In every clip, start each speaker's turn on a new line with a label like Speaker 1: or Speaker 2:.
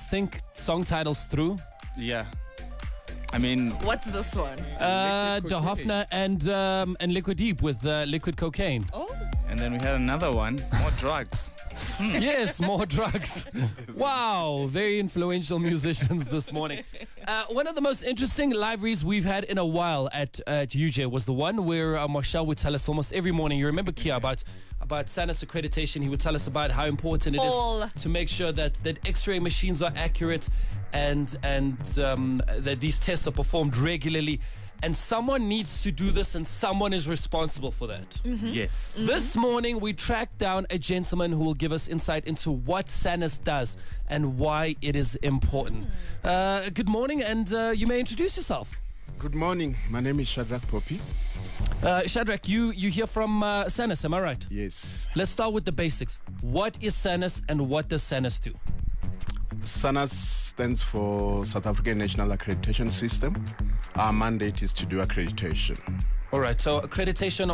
Speaker 1: think song titles through?
Speaker 2: Yeah. I mean,
Speaker 3: What's this one?
Speaker 1: De Hofner and Liquid Deep with Liquid Cocaine.
Speaker 3: Oh.
Speaker 2: and then we had another one, more drugs.
Speaker 1: Yes, more drugs. Wow, very influential musicians this morning. One of the most interesting libraries we've had in a while at UJ was the one where Marshall would tell us almost every morning. You remember, Kia, about SANUS accreditation. He would tell us about how important it is to make sure that X-ray machines are accurate and that these tests are performed regularly. And someone needs to do this, and someone is responsible for that.
Speaker 3: Mm-hmm.
Speaker 2: Yes.
Speaker 3: Mm-hmm.
Speaker 1: This morning, we tracked down a gentleman who will give us insight into what SANUS does and why it is important. Good morning, and you may introduce yourself.
Speaker 4: Good morning. My name is Shadrach Poppy.
Speaker 1: Shadrach, you hear from SANUS, am I right?
Speaker 4: Yes.
Speaker 1: Let's start with the basics. What is SANUS, and what does SANUS do?
Speaker 4: SANUS stands for South African National Accreditation System. Our mandate is to do accreditation.
Speaker 1: All right. So accreditation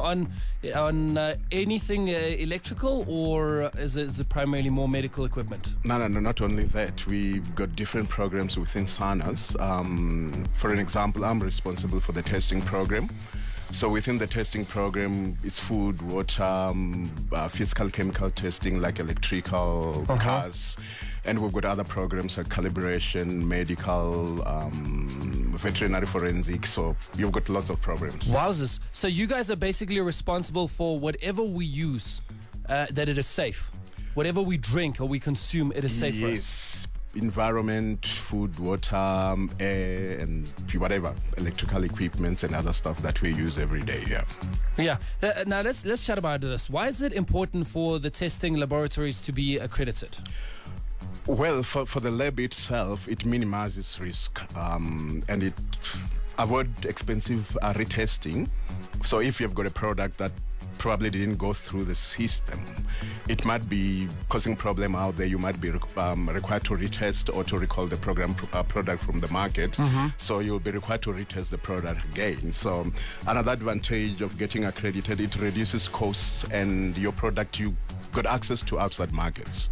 Speaker 1: on anything electrical, or is it primarily more medical equipment?
Speaker 4: No, not only that. We've got different programs within SANUS. For an example, I'm responsible for the testing program. So within the testing program, it's food, water, physical, chemical testing like electrical, cars. And we've got other programs like calibration, medical, veterinary forensics. So you've got lots of programs.
Speaker 1: Wowzers. So you guys are basically responsible for whatever we use, that it is safe. Whatever we drink or we consume, it is safe for us.
Speaker 4: Yes. Environment, food, water, air, and whatever electrical equipments and other stuff that we use every day.
Speaker 1: Yeah. Now let's chat about this. Why is it important for the testing laboratories to be accredited?
Speaker 4: Well, for the lab itself, it minimizes risk, and it avoid expensive retesting. So if you've got a product that probably didn't go through the system, it might be causing problem out there. You might be required to retest or to recall the product from the market. So you'll be required to retest the product again. So another advantage of getting accredited, it reduces costs, and your product, you got access to outside markets.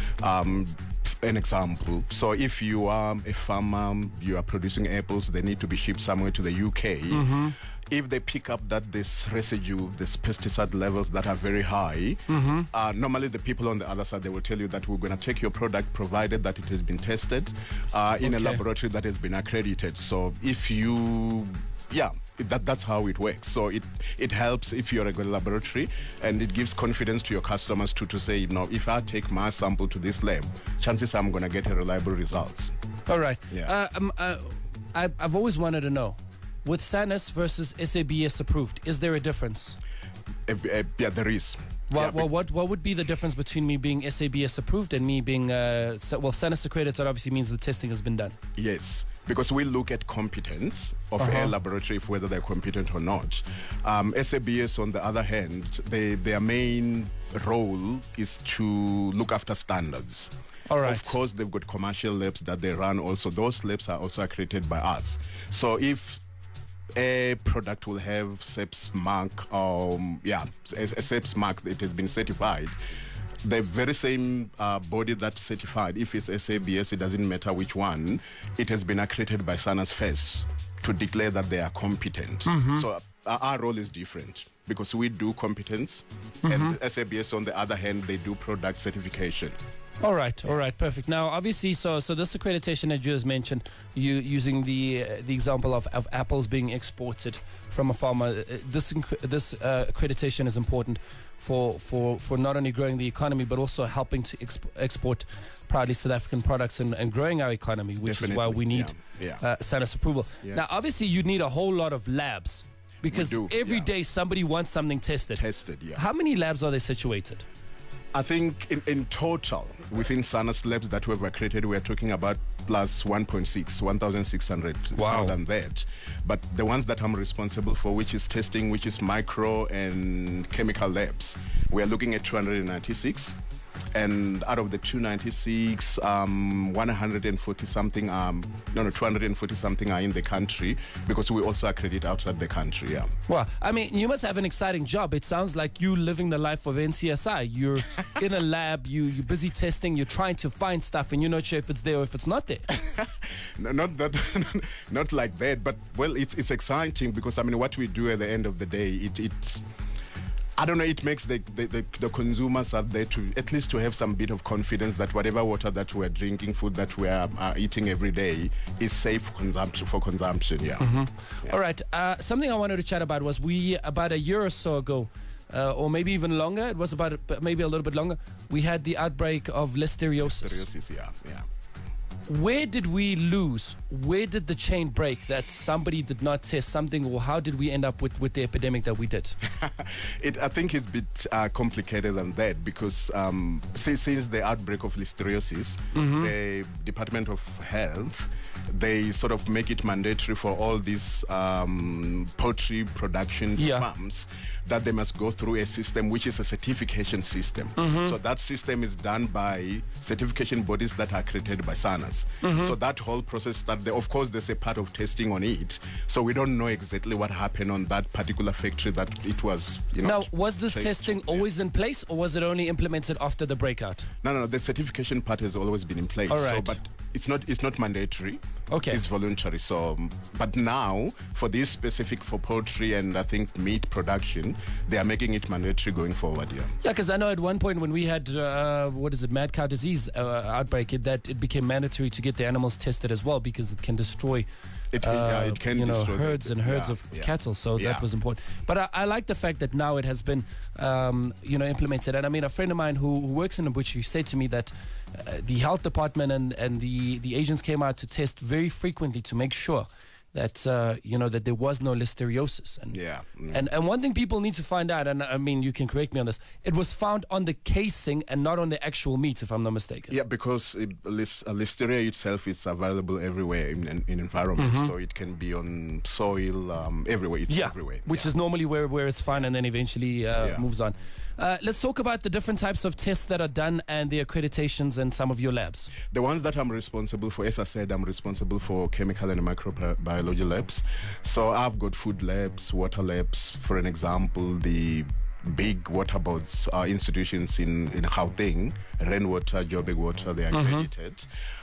Speaker 4: An example, so if you are a farmer, you are producing apples, they need to be shipped somewhere to the UK. If they pick up that this residue, this pesticide levels that are very high, normally the people on the other side, they will tell you that we're going to take your product provided that it has been tested in a laboratory that has been accredited. So if you that's how it works. So it helps if you're a good laboratory, and it gives confidence to your customers to say, if I take my sample to this lab, chances I'm going to get a reliable results.
Speaker 1: All right.
Speaker 4: Yeah.
Speaker 1: I've always wanted to know, with SANUS versus SABS approved, is there a difference?
Speaker 4: Yeah, there is.
Speaker 1: Well, what would be the difference between me being SABS approved and me being SANUS accredited? Obviously means the testing has been done.
Speaker 4: Yes, because we look at competence of a laboratory, whether they're competent or not. SABS, on the other hand, their main role is to look after standards.
Speaker 1: All right.
Speaker 4: Of course, they've got commercial labs that they run also. Those labs are also accredited by us. So if a product will have SEPS mark, a SEPS mark, it has been certified. The very same body that certified, if it's SABS, it doesn't matter which one, it has been accredited by SANUS first to declare that they are competent. So our role is different because we do competence, and the SABS, on the other hand, they do product certification.
Speaker 1: All right, perfect. Now, obviously, so this accreditation that you just mentioned, you using the example of apples being exported from a farmer, this accreditation is important for not only growing the economy but also helping to export proudly South African products and growing our economy, which is why we need SANUS approval.
Speaker 4: Yes.
Speaker 1: Now, obviously, you need a whole lot of labs because every day somebody wants something tested. How many labs are they situated?
Speaker 4: I think in total, within SANUS labs that we've accredited, we're talking about plus 1,600, more than that. But the ones that I'm responsible for, which is testing, which is micro and chemical labs, we're looking at 296. and out of the 296, 140 something, 240 something are in the country, because we also accredit outside the country. Yeah.
Speaker 1: Well, I mean, you must have an exciting job. It sounds like you living the life of NCSI. You're in a lab, you're busy testing, you're trying to find stuff, and you're not sure if it's there or if it's not there.
Speaker 4: No, not that, not like that. But well, it's exciting because I mean, what we do at the end of the day, it I don't know, it makes the consumers out there to at least to have some bit of confidence that whatever water that we're drinking, food that we are eating every day is safe for consumption. Yeah.
Speaker 1: Yeah. All right. Something I wanted to chat about was about a year or so ago, or maybe even longer. It was about maybe a little bit longer. We had the outbreak of listeriosis.
Speaker 4: Listeriosis, yeah.
Speaker 1: Where did we lose? Where did the chain break that somebody did not test something, or how did we end up with the epidemic that we did?
Speaker 4: I think it's a bit complicated than that, because since the outbreak of listeriosis, the Department of Health, they sort of make it mandatory for all these poultry production farms that they must go through a system which is a certification system. So that system is done by certification bodies that are accredited by SANAS. So that whole process started. Of course, there's a part of testing on it. So we don't know exactly what happened on that particular factory that it was,
Speaker 1: Now, was this testing always in place, or was it only implemented after the breakout?
Speaker 4: No. The certification part has always been in place.
Speaker 1: All right.
Speaker 4: So, but it's not mandatory.
Speaker 1: Okay.
Speaker 4: It's voluntary. So, but now for this specific for poultry and I think meat production, they are making it mandatory going forward. Yeah.
Speaker 1: Yeah, because I know at one point when we had mad cow disease outbreak, it became mandatory to get the animals tested as well, because it can destroy
Speaker 4: it can destroy
Speaker 1: herds and herds of cattle. So that was important. But I like the fact that now it has been implemented. And I mean, a friend of mine who works in the butchery said to me that the health department and the agents came out to test very frequently to make sure that that there was no listeriosis. And one thing people need to find out, and I mean, you can correct me on this, it was found on the casing and not on the actual meat, if I'm not mistaken.
Speaker 4: Yeah, because listeria itself is available everywhere in environment, so it can be on soil, everywhere. It's everywhere.
Speaker 1: Which is normally where it's found, and then eventually moves on. Let's talk about the different types of tests that are done and the accreditations in some of your labs.
Speaker 4: The ones that I'm responsible for, as I said, I'm responsible for chemical and microbiology labs. So I've got food labs, water labs. For an example, the big water boards institutions in Gauteng, Rainwater, Joburg Water, they are accredited.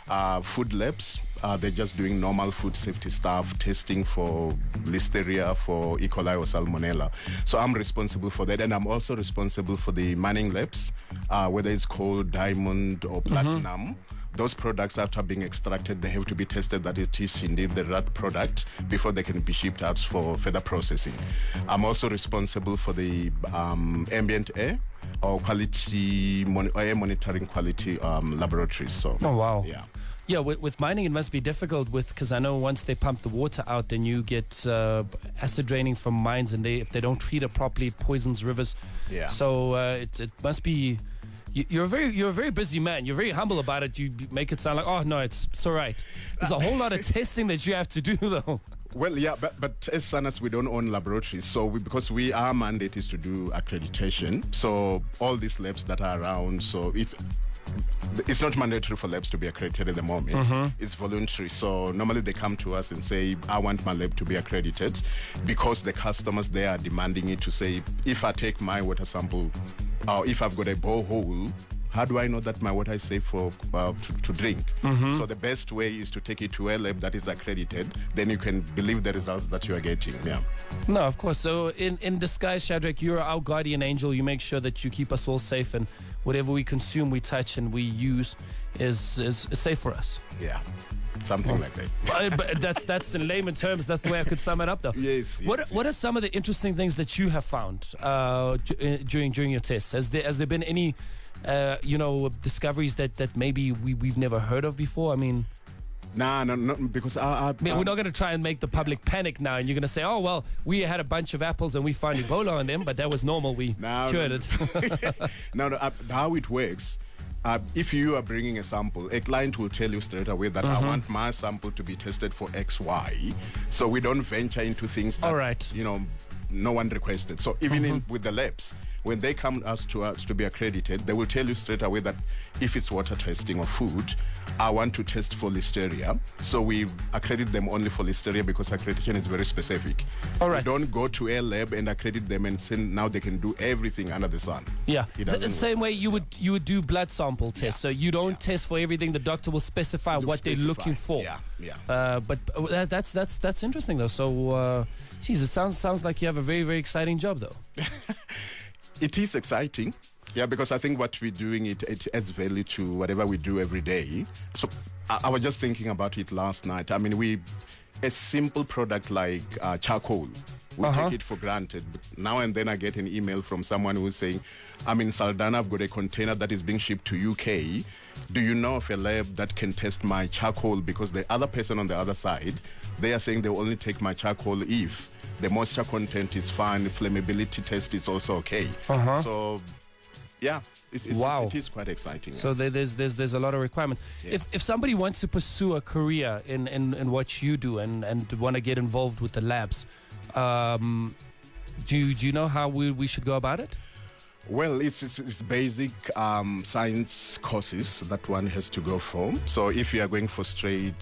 Speaker 4: Food labs, they're just doing normal food safety stuff, testing for listeria, for E. coli or salmonella. So I'm responsible for that, and I'm also responsible for the mining labs, whether it's coal, diamond, or platinum. Those products, after being extracted, they have to be tested that it is indeed the right product before they can be shipped out for further processing. I'm also responsible for the ambient air or air monitoring quality laboratories. So.
Speaker 1: Oh wow.
Speaker 4: Yeah.
Speaker 1: Yeah, with mining it must be difficult because I know once they pump the water out, then you get acid draining from mines, and if they don't treat it properly, it poisons rivers.
Speaker 4: Yeah.
Speaker 1: So it must be. You're a very busy man. You're very humble about it. You make it sound like, oh no, it's all right. There's a whole lot of testing that you have to do though.
Speaker 4: Well, yeah, but as SANAS, we don't own laboratories, so because our mandate is to do accreditation. So all these labs that are around, so it's not mandatory for labs to be accredited at the moment. It's voluntary. So normally they come to us and say, I want my lab to be accredited, because the customers, they are demanding it, to say, if I take my water sample, or if I've got a borehole, how do I know that my water is safe for to drink? So the best way is to take it to a lab that is accredited. Then you can believe the results that you are getting. Yeah.
Speaker 1: No, of course. So in disguise, Shadrach, you're our guardian angel. You make sure that you keep us all safe, and whatever we consume, we touch, and we use is safe for us.
Speaker 4: Yeah. Something like that.
Speaker 1: But that's in layman terms. That's the way I could sum it up, though.
Speaker 4: Yes.
Speaker 1: What are some of the interesting things that you have found during your tests? Has there been any discoveries that maybe we've never heard of before? I mean,
Speaker 4: no, because
Speaker 1: we're not going to try and make the public panic now, and you're going to say, oh well, we had a bunch of apples and we found Ebola on them, but that was normal. We cured it.
Speaker 4: No, how it works. if you are bringing a sample, a client will tell you straight away that I want my sample to be tested for XY. So we don't venture into things that,
Speaker 1: All right.
Speaker 4: no one requested. So even with the labs, when they come to us to be accredited, they will tell you straight away that if it's water testing or food, I want to test for Listeria. So we accredit them only for Listeria because accreditation is very specific.
Speaker 1: All right.
Speaker 4: We don't go to a lab and accredit them and say now they can do everything under the sun.
Speaker 1: Yeah.
Speaker 4: It doesn't
Speaker 1: The same
Speaker 4: work.
Speaker 1: way you would do blood sample tests. So you don't test for everything. The doctor will specify what they're looking for.
Speaker 4: Yeah.
Speaker 1: But that's interesting though. So, geez, it sounds like you have a very, very exciting job though.
Speaker 4: It is exciting. Yeah, because I think what we're doing, it adds value to whatever we do every day. So I was just thinking about it last night. I mean, a simple product like charcoal, we take it for granted. But now and then I get an email from someone who's saying, I'm in Saldanha, I've got a container that is being shipped to UK. Do you know of a lab that can test my charcoal? Because the other person on the other side, they are saying they will only take my charcoal if the moisture content is fine, the flammability test is also okay. So, yeah,
Speaker 1: Wow.
Speaker 4: it is quite exciting.
Speaker 1: So there's a lot of requirements.
Speaker 4: Yeah.
Speaker 1: If somebody wants to pursue a career in what you do and want to get involved with the labs, do you know how we should go about it?
Speaker 4: Well, it's basic science courses that one has to go for. So if you are going for straight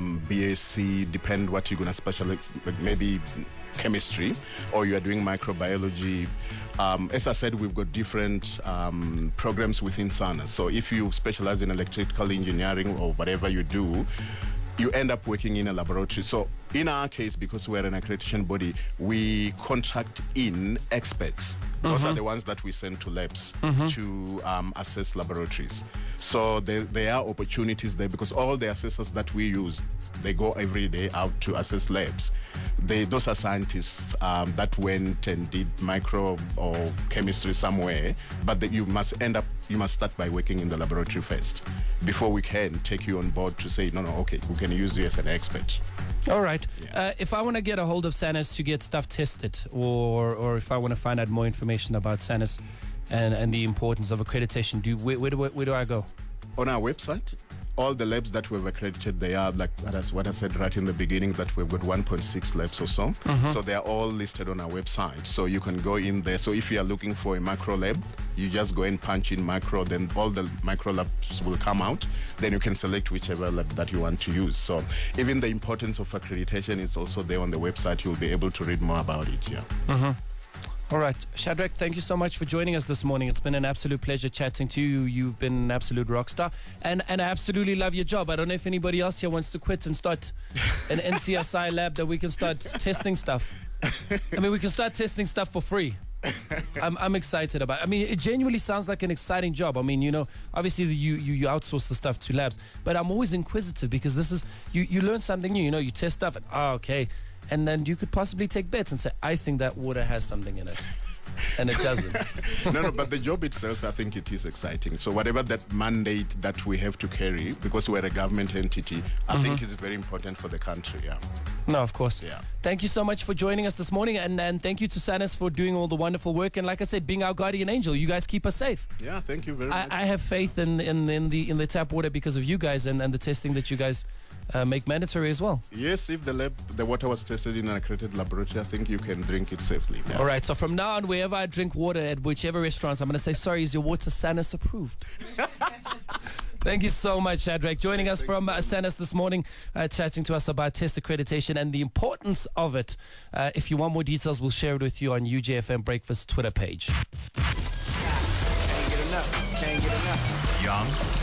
Speaker 4: BSc, depend what you're going to specialize, maybe chemistry, or you are doing microbiology. As I said, we've got different programs within SANA. So if you specialize in electrical engineering or whatever you do, you end up working in a laboratory. So in our case, because we're an accreditation body, we contract in experts. Those are the ones that we send to labs to assess laboratories. So there are opportunities there because all the assessors that we use, they go every day out to assess labs. Those are scientists that went and did micro or chemistry somewhere, but you must start by working in the laboratory first before we can take you on board to say, no, okay, we can use you as an expert.
Speaker 1: All right.
Speaker 4: Yeah.
Speaker 1: If I want to get a hold of SANUS to get stuff tested, or if I want to find out more information about SANUS and the importance of accreditation, where do I go?
Speaker 4: On our website, all the labs that we've accredited, they are like that's what I said right in the beginning, that we've got 1.6 labs or so. So they are all listed on our website. So you can go in there. So if you are looking for a micro lab, you just go and punch in micro, then all the micro labs will come out. Then you can select whichever lab that you want to use. So even the importance of accreditation is also there on the website. You'll be able to read more about it. Yeah.
Speaker 1: All right. Shadrach, thank you so much for joining us this morning. It's been an absolute pleasure chatting to you. You've been an absolute rock star. And I absolutely love your job. I don't know if anybody else here wants to quit and start an NCSI lab that we can start testing stuff. I mean, we can start testing stuff for free. I'm excited about it. I mean, it genuinely sounds like an exciting job. I mean, obviously you outsource the stuff to labs, but I'm always inquisitive because this is, you learn something new, you test stuff and, okay. And then you could possibly take bets and say, I think that water has something in it. And it doesn't.
Speaker 4: No, but the job itself, I think it is exciting. So whatever that mandate that we have to carry, because we're a government entity, I think is very important for the country. Yeah.
Speaker 1: No, of course.
Speaker 4: Yeah.
Speaker 1: Thank you so much for joining us this morning, and thank you to SANUS for doing all the wonderful work. And like I said, being our guardian angel, you guys keep us safe.
Speaker 4: Yeah, thank you very much.
Speaker 1: I have faith in the tap water because of you guys and the testing that you guys make mandatory as well.
Speaker 4: Yes, if the water was tested in an accredited laboratory, I think you can drink it safely. Yeah.
Speaker 1: All right, so from now on, wherever I drink water at whichever restaurants, I'm going to say, sorry, is your water SANUS approved? Thank you so much, Shadrach. Joining us from SANUS this morning, chatting to us about test accreditation and the importance of it. If you want more details, we'll share it with you on UJFM Breakfast Twitter page.
Speaker 3: Can't get enough. Young,